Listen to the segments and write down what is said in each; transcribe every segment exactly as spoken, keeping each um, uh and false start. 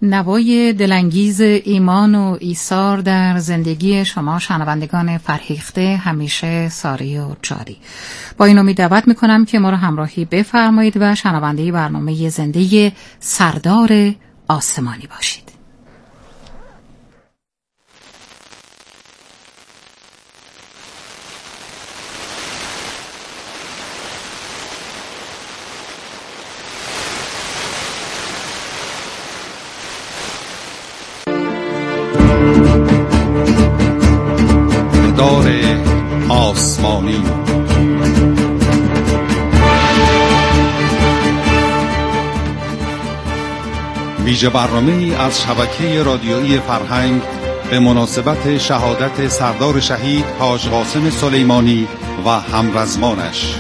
نوای دلانگیز ایمان و ایثار در زندگی شما شنوندگان فرهیخته همیشه ساری و جاری. با این امید دعوت میکنم که ما رو همراهی بفرمایید و شنونده برنامه زنده سردار آسمانی باشید. سردار آسمانی. ویژه برنامه‌ای از شبکه رادیویی فرهنگ به مناسبت شهادت سردار شهید حاج قاسم سلیمانی و همرزمانش.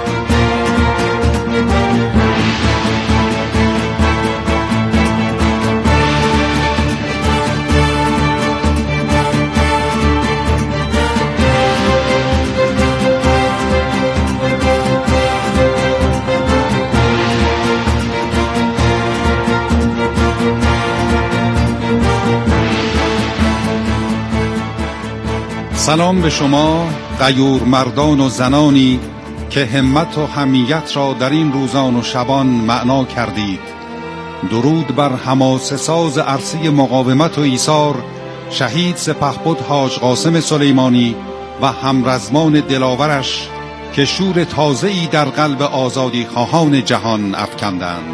سلام به شما غیور مردان و زنانی که همت و حمیت را در این روزان و شبان معنا کردید. درود بر حماسه ساز عرصه مقاومت و ایثار شهید سپهبد حاج قاسم سلیمانی و همرزمان دلاورش که شور تازه‌ای در قلب آزادی خواهان جهان افکندند.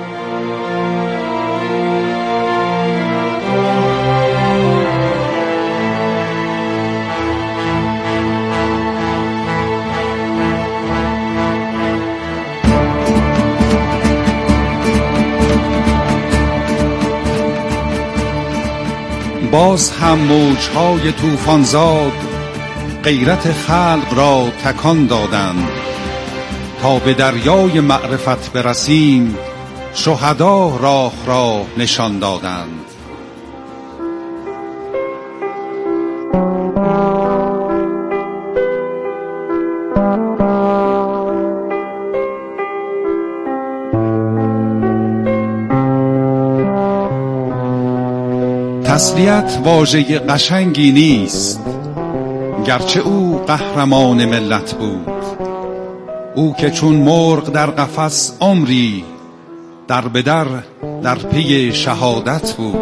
باز هم موجهای طوفانزاد غیرت خلق را تکان دادند. تا به دریای معرفت برسیم شهدا راه را نشان دادند. تسلیت واژه قشنگی نیست، گرچه او قهرمان ملت بود. او که چون مرغ در قفس عمری در بدر در پی شهادت بود.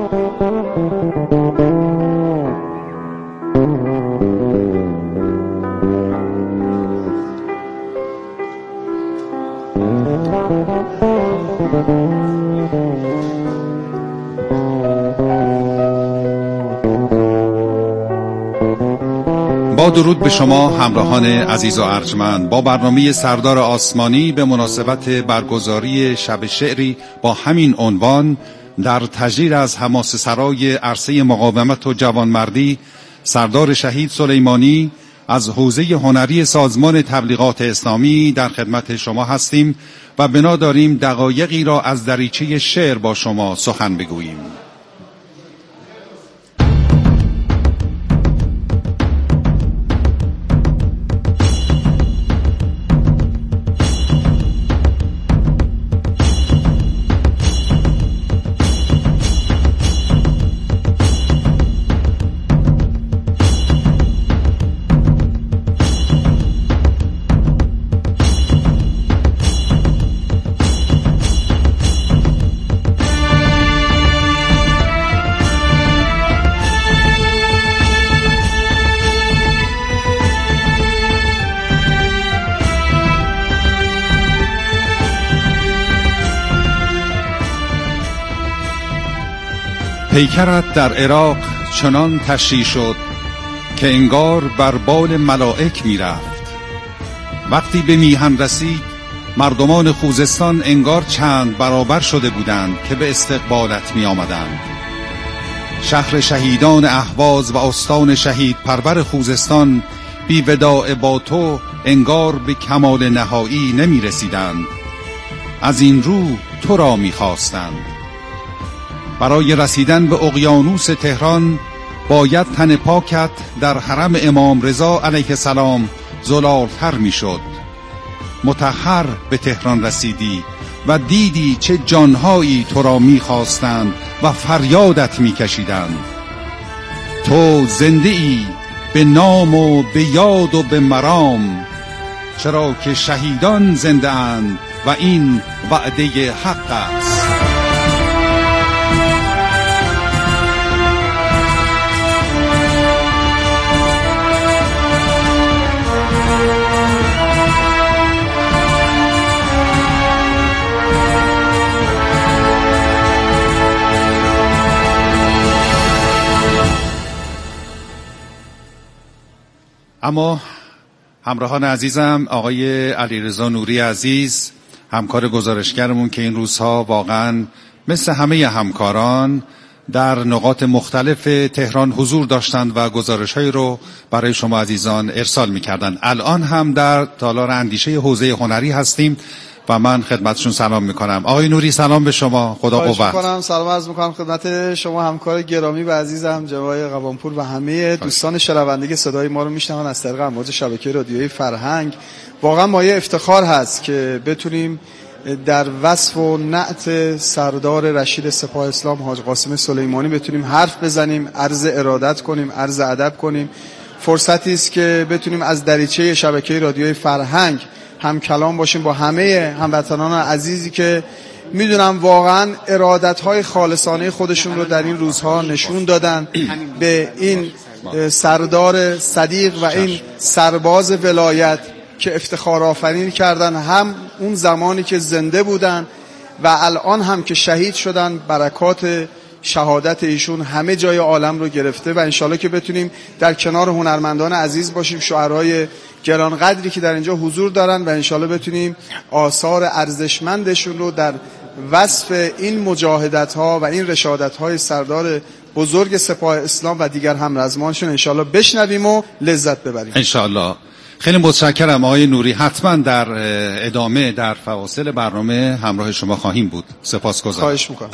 با درود به شما همراهان عزیز و ارجمند، با برنامه سردار آسمانی به مناسبت برگزاری شب شعری با همین عنوان در تجرید از حماسه سرای عرصه مقاومت و جوانمردی سردار شهید سلیمانی از حوزه هنری سازمان تبلیغات اسلامی در خدمت شما هستیم و بنا داریم دقایقی را از دریچه شعر با شما سخن بگوییم. پیکرت در عراق چنان تشییع شد که انگار بر بال ملائک می رفت. وقتی به میهن رسید مردمان خوزستان انگار چند برابر شده بودند که به استقبالت می آمدند. شهر شهیدان اهواز و استان شهید پرور خوزستان بی وداع با تو انگار به کمال نهایی نمی رسیدند. از این رو تو را می خواستند. برای رسیدن به اقیانوس تهران باید تن پاکت در حرم امام رضا علیه السلام زلالتر می شد. مطهر به تهران رسیدی و دیدی چه جانهایی تو را می‌خواستند و فریادت می‌کشیدند. تو زنده ای به نام و به یاد و به مرام، چرا که شهیدان زنده اند و این وعده حق است. اما همراهان عزیزم، آقای علیرضا نوری عزیز، همکار گزارشگرمون که این روزها واقعا مثل همه همکاران در نقاط مختلف تهران حضور داشتند و گزارش‌هایی رو برای شما عزیزان ارسال می‌کردند. الان هم در تالار اندیشه حوزه هنری هستیم و من خدمتشون سلام میکنم. آقای نوری سلام به شما، خدا قوت. میکنم سلام عرض میکنم خدمت شما همکار گرامی و عزیزم جوای قوانپور و همه دوستان شنونده که صدای ما رو میشنون از طریق امواج شبکه رادیویی فرهنگ. واقعا مایه افتخار هست که بتونیم در وصف و نعت سردار رشید سپاه اسلام حاج قاسم سلیمانی بتونیم حرف بزنیم، عرض ارادت کنیم، عرض ادب کنیم. فرصتی است که بتونیم از دریچه شبکه رادیویی فرهنگ هم کلام باشیم با همه هموطنان عزیزی که میدونم واقعا ارادت‌های خالصانه خودشون رو در این روزها نشون دادن به این سردار صدیق و این سرباز ولایت که افتخار آفرین کردن، هم اون زمانی که زنده بودن و الان هم که شهید شدن. برکات شهادت ایشون همه جای عالم رو گرفته و انشالله که بتونیم در کنار هنرمندان عزیز باشیم، شعرهای گرانقدری که در اینجا حضور دارن و انشالله بتونیم آثار ارزشمندشون رو در وصف این مجاهدت ها و این رشادت های سردار بزرگ سپاه اسلام و دیگر همرزمانشون انشالله بشنویم و لذت ببریم انشالله. خیلی متشکرم آقای نوری. حتما در ادامه در فواصل برنامه همراه شما خواهیم بود. سپاسگزارم. خواهش میکنم.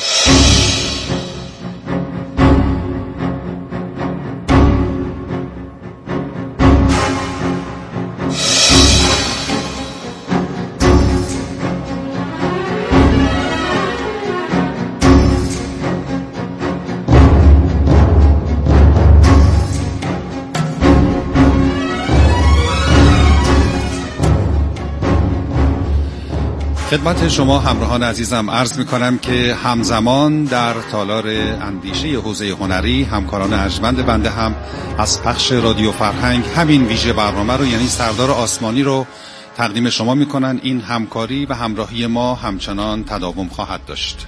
خدمت شما همراهان عزیزم عرض می کنم که همزمان در تالار اندیشه حوزه هنری همکاران ارجمند بنده هم از پخش رادیو فرهنگ همین ویژه برنامه رو، یعنی سردار آسمانی رو تقدیم شما می کنن. این همکاری و همراهی ما همچنان تداوم خواهد داشت.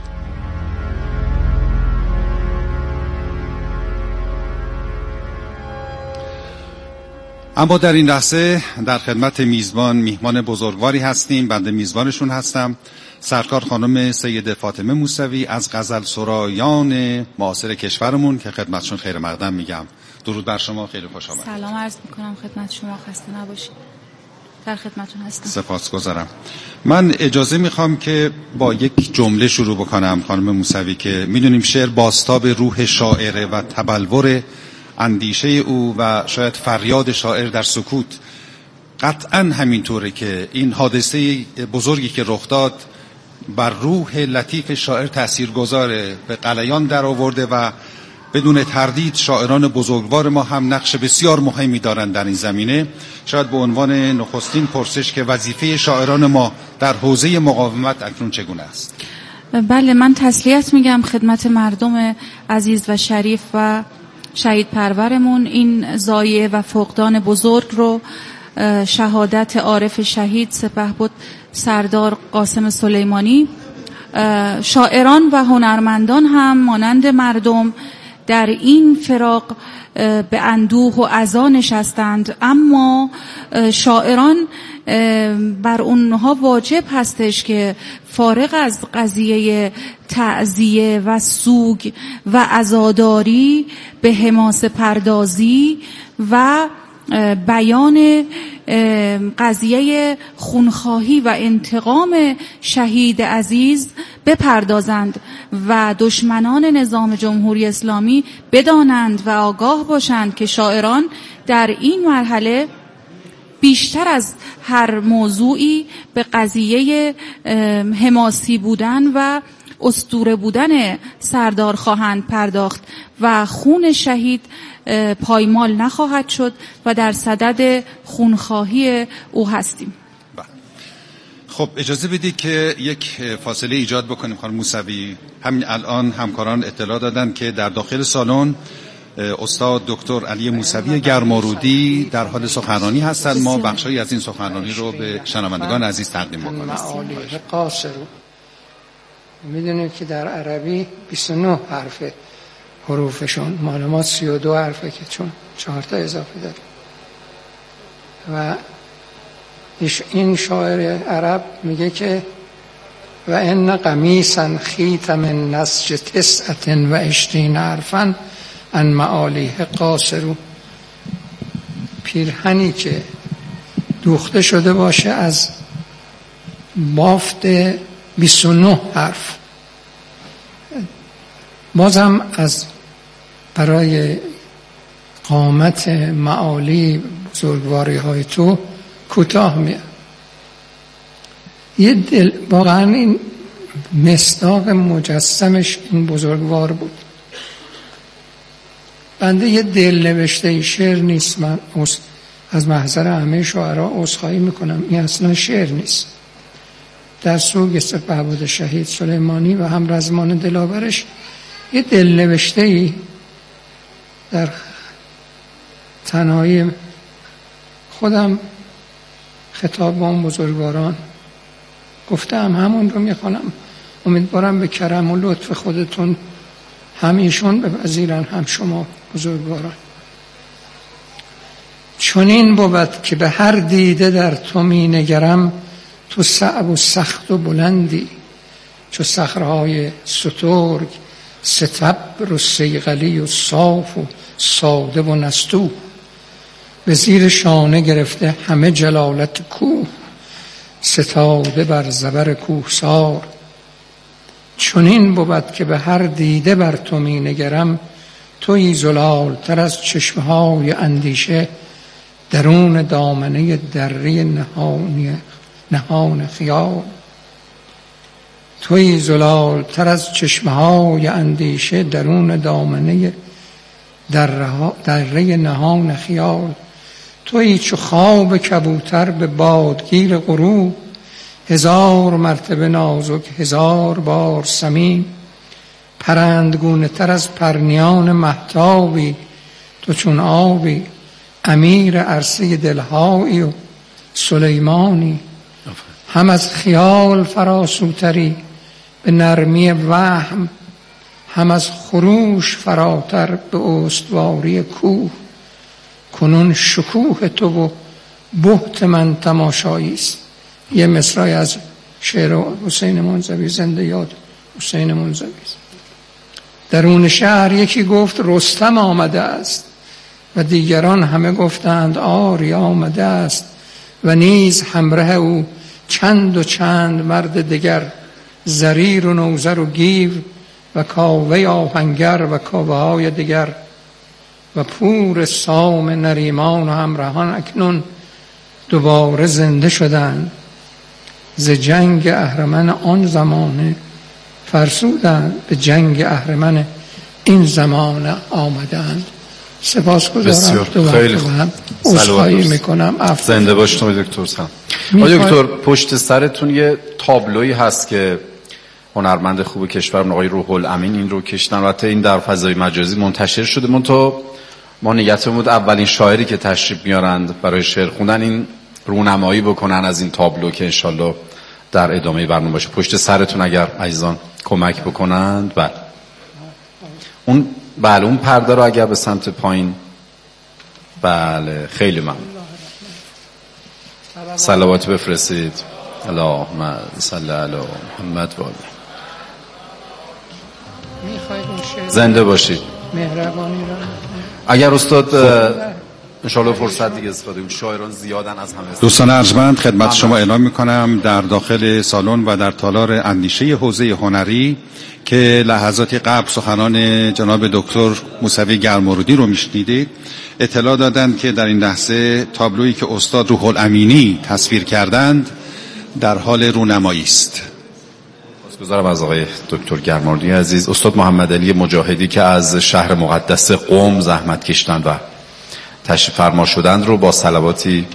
اما در این لحظه در خدمت میزبان میهمان بزرگواری هستیم. بنده میزبانشون هستم، سرکار خانم سید فاطمه موسوی از غزل سرایان معاصر کشورمون که خدمتشون خیر مقدم میگم. درود بر شما، خیلی خوش آمدید. سلام عرض میکنم خدمت شما، خسته نباشید. در خدمتتون هستم. سپاسگزارم. من اجازه میخوام که با یک جمله شروع بکنم خانم موسوی، که میدونیم شعر بازتاب روح شاعره و تبلور اندیشه او و شاید فریاد شاعر در سکوت. قطعا همینطوره که این حادثه بزرگی که رخ داد بر روح لطیف شاعر تاثیرگذاره، به غلیان در آورده و بدون تردید شاعران بزرگوار ما هم نقش بسیار مهمی دارند در این زمینه. شاید به عنوان نخستین پرسش که وظیفه شاعران ما در حوزه مقاومت اکنون چگونه است؟ بله، من تسلیت میگم خدمت مردم عزیز و شریف و شهید پرورمون. این ضایعه و فقدان بزرگ رو شهادت عارف شهید سپهبد سردار قاسم سلیمانی، شاعران و هنرمندان هم مانند مردم در این فراق به اندوه و عزا نشستند، اما شاعران بر اونها واجب هستش که فارغ از قضیه تعزیه و سوگ و عزاداری به حماسه پردازی و بیان قضیه خونخواهی و انتقام شهید عزیز بپردازند و دشمنان نظام جمهوری اسلامی بدانند و آگاه باشند که شاعران در این مرحله بیشتر از هر موضوعی به قضیه حماسی بودن و اسطوره بودن سردار خواهند پرداخت و خون شهید پایمال نخواهد شد و در صدد خونخواهی او هستیم. خب اجازه بدید که یک فاصله ایجاد بکنیم. خانم موسوی، همین الان همکاران اطلاع دادن که در داخل سالن استاد دکتر علی موسوی گرمارودی در حال سخنرانی هستند. ما بخشی از این سخنرانی رو به شنوندگان عزیز تقدیم می‌کنیم. معالی قاصر، میدونید که در عربی بیست و نه حرفه حروفشون، مال ما سی و دو حرفه که چون چهار تا اضافه داره. و این شاعر عرب میگه که و ان قمیصا خیط من نسج تسعة و عشرین حرفا ان معالیه قاصر، پیرهنی که دوخته شده باشه از بافت بیست و نه حرف. بازم از برای قامت معالی بزرگواری های تو کوتاه میاد. یه دل واقعا این مصداق مجسمش این بزرگوار بود. بنده یه دل نوشته شعر نیست، من از محضر همه شاعرها عذرخواهی میکنم، این اصلا شعر نیست. در سوگ سپهبد شهید سلیمانی و هم رزمان دلاورش یه دل نوشته ای در تنهایی خودم خطاب با اون بزرگواران گفتم، همون رو میخوانم. امیدوارم به کرم و لطف خودتون هم ایشون بپذیرن هم شما بزرگواران. چون این بود که به هر دیده در تو می نگرم، تو صعب و سخت و بلندی، چو صخره‌های سترگ ستبر و صیقلی و صاف و ساده و نستوه، به زیر شانه گرفته همه جلالت کوه، ستاده بر زبر کوهسار. چنین بود که به هر دیده بر تو می نگرم، تویی زلال تر از چشمهای اندیشه، درون دامنه دری نهانی نهان خیال. تویی زلال تر از چشمهای اندیشه، درون دامنه دری نهان خیال. تویی چو خواب کبوتر به بادگیر غروب، هزار مرتبه نازک هزار بار سمین. پرندگونه تر از پرنیان مهتابی، تو چون آبی امیر عرصه دلهایی و سلیمانی. هم از خیال فراسوتری به نرمی وهم، هم از خروش فراتر به استواری کوه. کنون شکوه تو و بهت من تماشایی است. یه مصرعی از شعر حسین منزوی، زنده یاد حسین منزوی است. درون شهر یکی گفت رستم آمده است، و دیگران همه گفتند آری آمده است. و نیز همراه او چند و چند مرد دیگر، زریر و نوزر و گیو و کاوه آهنگر و کاوه های دیگر. و پور سام نریمان و همراهان اکنون دوباره زنده شدند، ز جنگ اهرمن آن زمانه فرسودند، به جنگ اهرمن این زمان آمدند. سپاسگزارم. دو خیلی خوب. عذرخواهی میکنم. زنده باشید دکتر سام. آقای دکتر، پشت سرتون یه تابلویی هست که هنرمند خوب کشورمون آقای روح الامین این رو کشتن. البته این در فضای مجازی منتشر شده. من تو ما نیتمون بود اولین شاعری که تشریف میارند برای شعر خوندن این رونمایی بکنن از این تابلو که انشالله در ادامه برنامه باشه. پشت سرتون اگر عزیزان کمک بکنند. بله اون بله اون پرده رو اگر به سمت پایین. بله خیلی ممنون. صلوات بفرستید. اللهم صل علی محمد و آله. زنده باشید. مهربانی را اگر استاد انشالله فرصت دیگه استفاده کنیم. شاعران زیادن از همه. دوستان ارجمند خدمت شما اعلام میکنم در داخل سالن و در تالار اندیشه حوزه هنری که لحظاتی قبل سخنان جناب دکتر موسوی گرمارودی رو میشنیدید، اطلاع دادند که در این لحظه تابلویی که استاد روح الامینی تصویر کردند در حال رونمایی است. سپاسگزارم از آقای دکتر گرمارودی عزیز. استاد محمد علی مجاهدی که از شهر مقدس قم زحمت کشیدند و تشریف فرما شدند رو با صلواتی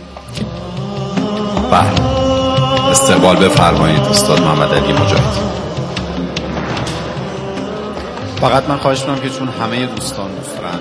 بله استقبال بفرمایید. استاد محمد علی مجاهدی. فقط من خواهش می‌کنم که چون همه دوستان دوست دارند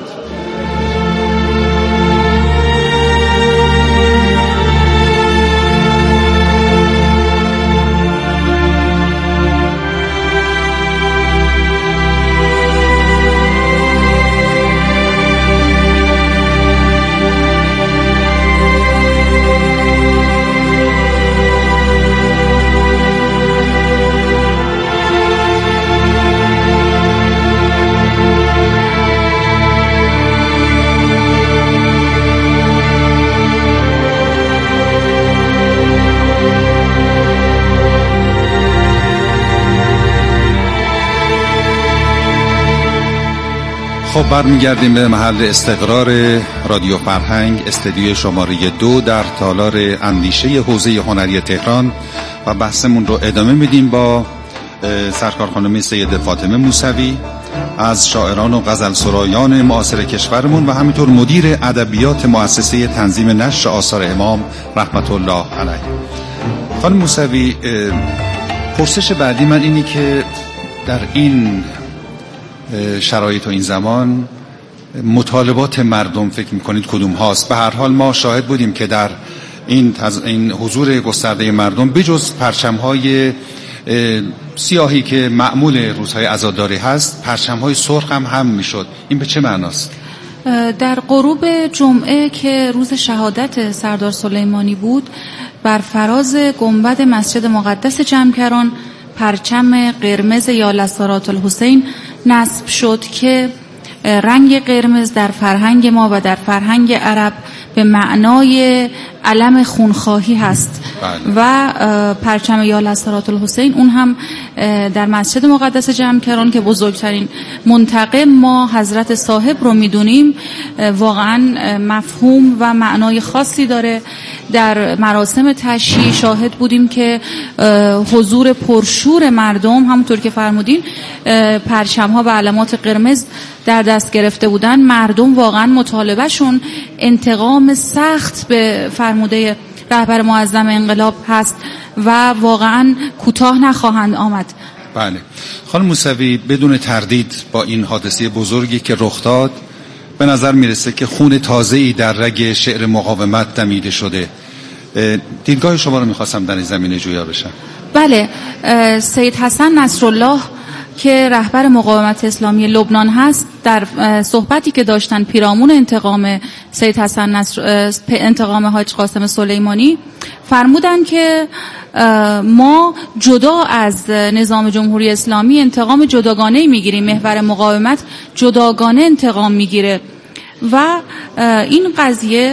خب برمیگردیم به محل استقرار رادیو فرهنگ، استدیو شماره دو در تالار اندیشه حوزه هنری تهران و بحثمون رو ادامه میدیم با سرکار خانم سید فاطمه موسوی از شاعران و غزل سرایان معاصر کشورمون و همینطور مدیر ادبیات مؤسسه تنظیم نشر آثار امام رحمت الله علیه. خانم موسوی، پرسش بعدی من اینی که در این شرایط و این زمان مطالبات مردم فکر میکنید کدوم هاست؟ به هر حال ما شاهد بودیم که در این, تز... این حضور گسترده مردم بجز پرچم‌های سیاهی که معمول روزهای عزاداری هست، پرچم‌های سرخ هم هم میشد. این به چه معناست؟ در غروب جمعه که روز شهادت سردار سلیمانی بود، بر فراز گنبد مسجد مقدس جمکران پرچم قرمز یا لسارات الحسین نصب شد که رنگ قرمز در فرهنگ ما و در فرهنگ عرب به معنای علم خونخواهی هست. بله. و پرچم یا لسارات الحسین اون هم در مسجد مقدس جمکران که بزرگترین منتقم ما حضرت صاحب رو میدونیم، واقعا مفهوم و معنای خاصی داره. در مراسم تشییع شاهد بودیم که حضور پرشور مردم، همونطور که فرمودین پرچم ها و علامات قرمز در دست گرفته بودن. مردم واقعا مطالبهشون انتقام سخت به فرموده رهبر معظم انقلاب هست و واقعا کوتاه نخواهند آمد. بله خانم موسوی، بدون تردید با این حادثه بزرگی که رخ داد به نظر میرسه که خون تازه‌ای در رگ شعر مقاومت دمیده شده. دیدگاه شما رو میخواستم در این زمینه جویا بشم. بله، سید حسن نصرالله که رهبر مقاومت اسلامی لبنان هست، در صحبتی که داشتن پیرامون انتقام سید حسن نصر انتقام حاج قاسم سلیمانی فرمودن که ما جدا از نظام جمهوری اسلامی انتقام جداگانه‌ای میگیریم، محور مقاومت جداگانه انتقام میگیره و این قضیه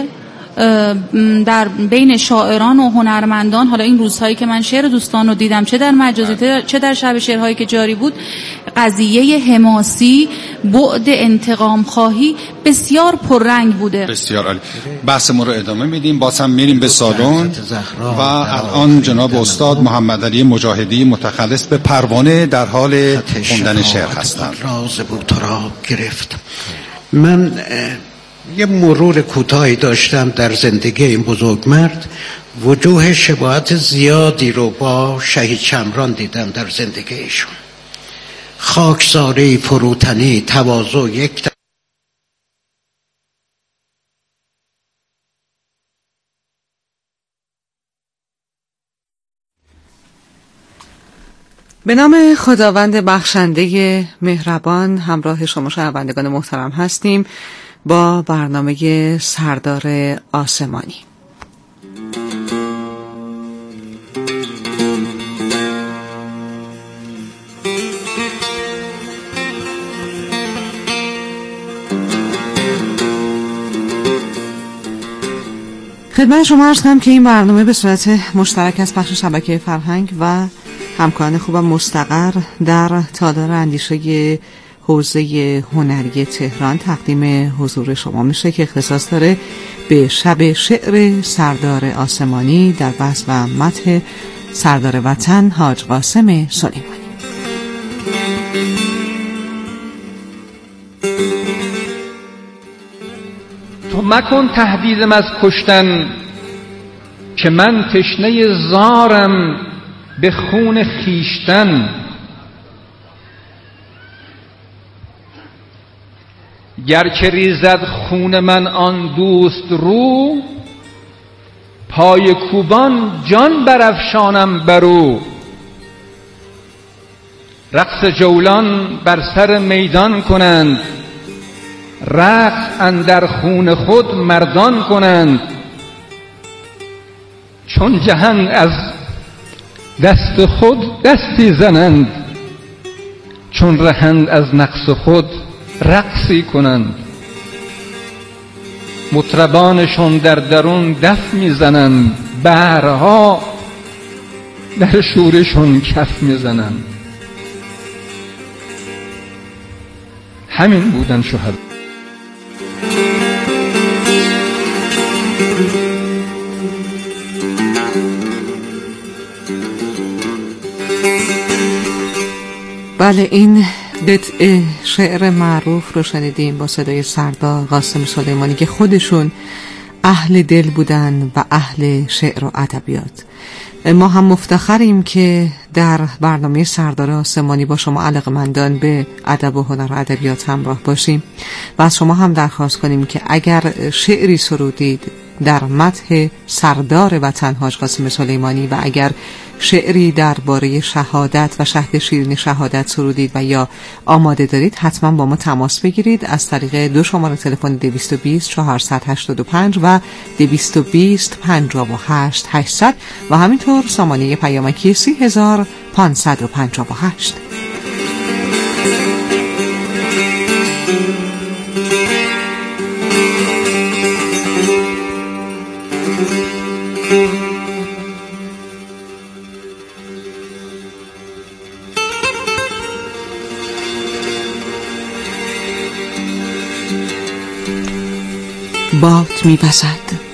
در بین شاعران و هنرمندان، حالا این روزهایی که من شعر دوستان رو دیدم چه در مجازی چه در شب شعرهایی که جاری بود، قضیه حماسی، بعد انتقام خواهی بسیار پررنگ بوده. بسیار عالی. بحث ما رو ادامه میدیم، باز هم میریم به سالن و الان جناب استاد محمد علی مجاهدی متخلص به پروانه در حال خوندن شعر هستند. راز بود را گرفت. من یه مرور کوتاهی داشتم در زندگی این بزرگمرد. وجوه شباهت زیادی رو با شهید شمران دیدم در زندگیشون. خاکساری، فروتنی، تواضع، یک تا... به نام خداوند بخشنده مهربان، همراه شما شنوندگان محترم هستیم با برنامه سردار آسمانی. خدمت شما عرض کنم که این برنامه به صورت مشترک از بخش شبکه فرهنگ و همکاران خوبم مستقر در تالار اندیشه حوزه هنری تهران تقدیم حضور شما میشه که اختصاص داره به شب شعر سردار آسمانی در بحث و مدح سردار وطن حاج قاسم سلیمانی. تو مکن تهدیدم از کشتن که من تشنه زارم به خون خیشتن. گر که ریزد خون من آن دوست رو، پای کوبان جان برافشانم برو. رقص جولان بر سر میدان کنند، رقص اندر خون خود مردان کنند. چون جهان از دست خود دستی زنند، چون رهند از نقص خود رقصی کنند. مطربانشون در درون دف میزنند، بهرها در شورشون کف میزنند. همین بودن شهدا. بله، این قطعه شعر معروف رو شنیدیم با صدای سردار قاسم سلیمانی که خودشون اهل دل بودن و اهل شعر و ادبیات. ما هم مفتخریم که در برنامه سردار آسمانی با شما علاقه‌مندان به ادب و هنر و ادبیات همراه باشیم و از شما هم درخواست کنیم که اگر شعری سرودید در مدح سردار وطن حاج قاسم سلیمانی و اگر شعری درباره شهادت و شهد شیرین شهادت سرودید و یا آماده دارید، حتما با ما تماس بگیرید از طریق دو شماره تلفن دویست و بیست چهارصد و هشتاد و پنج و دویست و بیست پنجاه و هشت هشتصد و همینطور سامانه پیامکی سی هزار و پانصد و پنجاه و هشت. باد می‌وزد،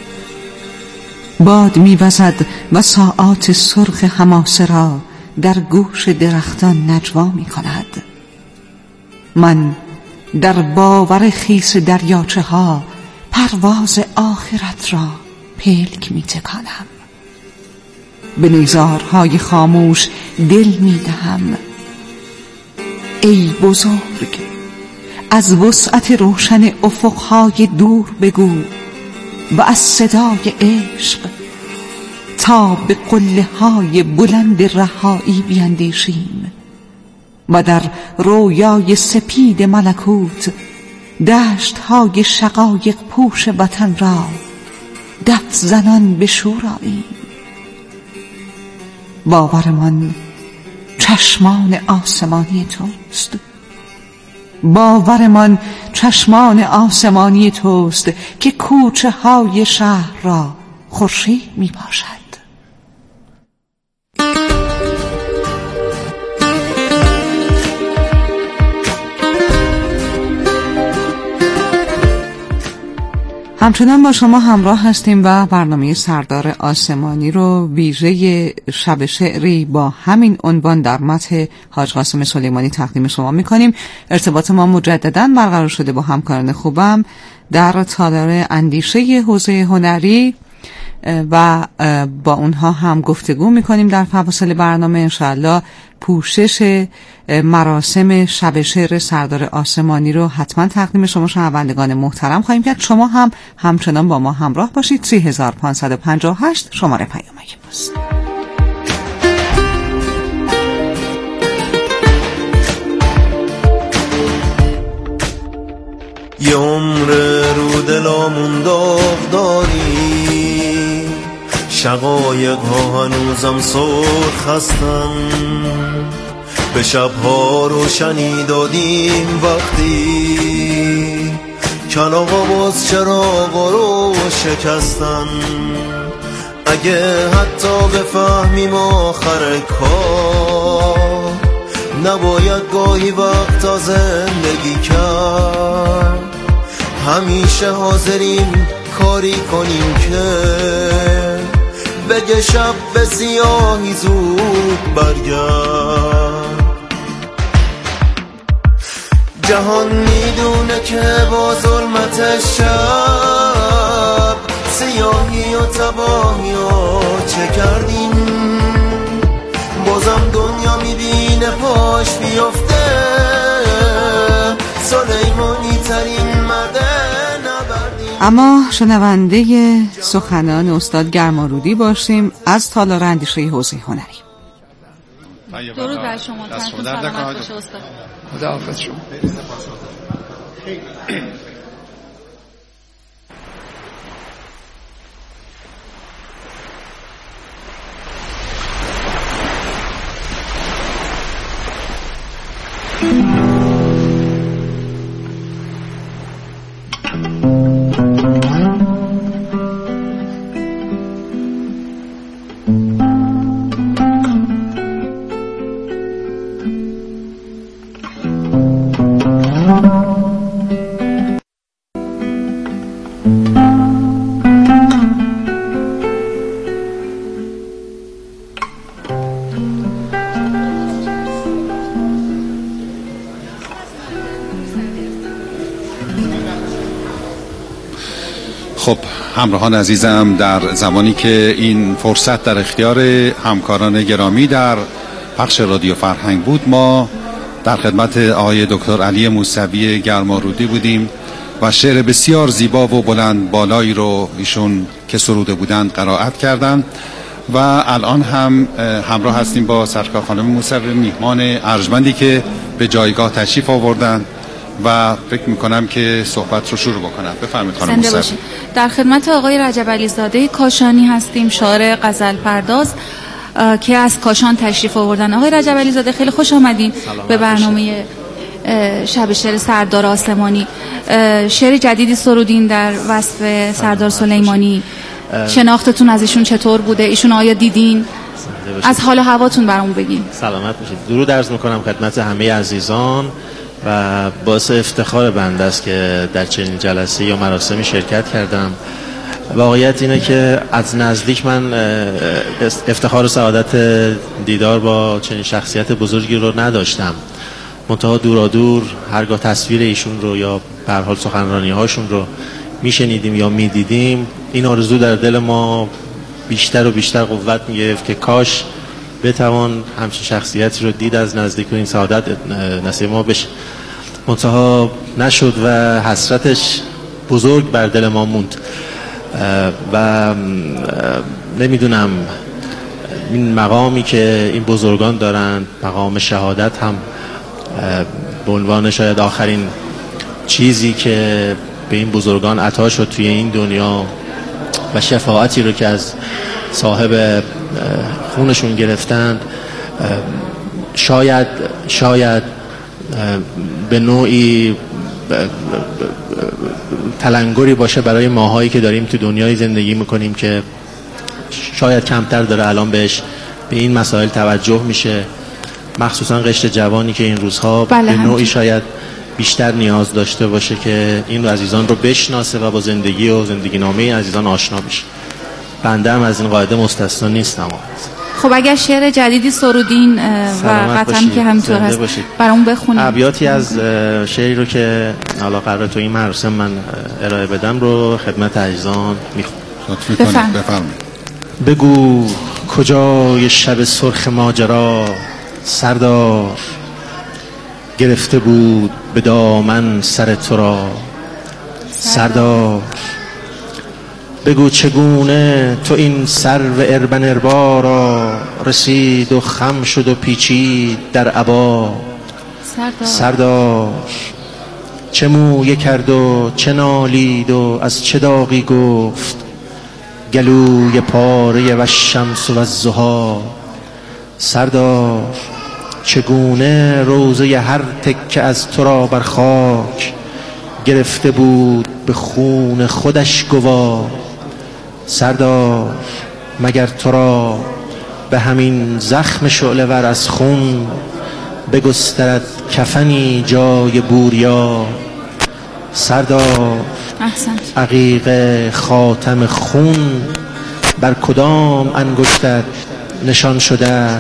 باد می‌وزد و ساعات سرخ حماسه را در گوش درختان نجوا می‌کند. من در باور خیس دریاچه ها پرواز آخرت را پلک می‌تکانم. به نیزارهای خاموش دل می‌دهم. ای بزرگ، از وسعت روشن افقهای دور بگو و از صدای عشق تا به قله های بلند رهایی بیندیشیم و در رویای سپید ملکوت دشت های شقایق پوش وطن را دف زنان بشوراییم. باورمان چشمان آسمانی توست، باورمان چشمان آسمانی توست که کوچه های شهر را خورشید می باشد. همچنان با شما همراه هستیم و برنامه سردار آسمانی رو ویژه شب شعری با همین عنوان در مدح حاج قاسم سلیمانی تقدیم شما میکنیم. ارتباط ما مجددا برقرار شده با همکاران خوبم در تالار اندیشه حوزه هنری و با اونها هم گفتگو میکنیم در فواصل برنامه. انشاءالله پوشش مراسم شب شعر سردار آسمانی رو حتما تقدیم شما شنوندگان محترم خواهیم کرد. شما هم همچنان با ما همراه باشید. سه هزار و پانصد و پنجاه و هشت شماره پیامک ماست. یه عمر رو دلامون داغ داری، شقایق ها هنوزم سرخ هستن، به شبها روشنی دادیم وقتی کلاغا باز چراغا رو شکستن. اگه حتی بفهمیم آخر کار نباید گاهی وقتا زندگی کرد، همیشه حاضریم کاری کنیم که بگه شب به سیاهی زود برگرد. جهان میدونه که با ظلمت شب سیاهی و تباهی و چه کردیم، بازم دنیا میبینه پاش بیفته، سلیمانی ترین مرد نبردیم. اما شنونده سخنان استاد گرمارودی باشیم از تالار اندیشه حوزه هنری. درود بر شما، تنتون سلامت باشه استاد. خداحافظ شما. خب همراهان عزیزم، در زمانی که این فرصت در اختیار همکاران گرامی در پخش رادیو فرهنگ بود، ما در خدمت آقای دکتر علی موسوی گرمارودی بودیم و شعر بسیار زیبا و بلند بالایی رو ایشون که سروده بودند قرائت کردند و الان هم همراه هستیم با سرکار خانم موسوی، میهمان ارجمندی که به جایگاه تشریف آوردند و فکر میکنم که صحبت رو شروع بکنم. بفرمایید خانم موسوی. در خدمت آقای رجب علیزاده کاشانی هستیم، شاعر غزل پرداز که از کاشان تشریف آوردن. آقای رجب علیزاده خیلی خوش آمدین به برنامه شب شعر سردار آسمانی. شعر جدیدی سرودین در وصف سردار سلیمانی، شناختتون از ایشون چطور بوده؟ ایشون آیا دیدین؟ از حال و هواتون برامون بگین. سلامت باشید. درود عرض میکنم خدمت همه عزیزان و باعث افتخار بنده است که در چنین جلسه یا مراسمی شرکت کردم. واقعیت اینه که از نزدیک من افتخار و سعادت دیدار با چنین شخصیت بزرگی رو نداشتم، منتها دورا دور هرگاه تصویر ایشون رو یا به هر حال سخنرانی هاشون رو میشنیدیم یا میدیدیم، این آرزو در دل ما بیشتر و بیشتر قوت میگرفت که کاش بتوان همچین شخصیتی رو دید از نزدیک و این سعادت نصیب ما بشه. منتها نشد و حسرتش بزرگ بر دل ما موند و نمیدونم این مقامی که این بزرگان دارند، مقام شهادت، هم به عنوان شاید آخرین چیزی که به این بزرگان عطا شد توی این دنیا و شفاعتی رو که از صاحب خونشون گرفتند، شاید شاید به نوعی تلنگری باشه برای ماهایی که داریم تو دنیای زندگی میکنیم که شاید کمتر داره الان بهش به این مسائل توجه میشه، مخصوصا قشر جوانی که این روزها بله به نوعی شاید بیشتر نیاز داشته باشه که این عزیزان رو بشناسه و با زندگی و زندگی نامه عزیزان آشنا بشه. بنده هم از این قاعده مستثنا نیستم. خب اگر شعر جدیدی سرودین و قطعا که همینطور هست برامون بخونید. ابیاتی از شعری رو که حالا قراره تو این مراسم من ارائه بدم رو خدمت عزیزان میخونم. بفرمایید. بگو کجای شب سرخ ماجرا سردار گرفته بود به دامن سر تو را سردار، بگو چگونه تو این سرو اربن اربا را رسید و خم شد و پیچید در عبا سردار, سردار چه مویه کرد و چه نالید و از چه داغی گفت گلوی پاره و شمس و الضحی سردار، چگونه روزه هر تکه از تو را بر خاک گرفته بود به خون خودش گواه. سردار مگر تو را به همین زخم شعله ور از خون بگسترد کفنی جای بوریا؟ سردار عقیق خاتم خون بر کدام انگشتت نشان شده؟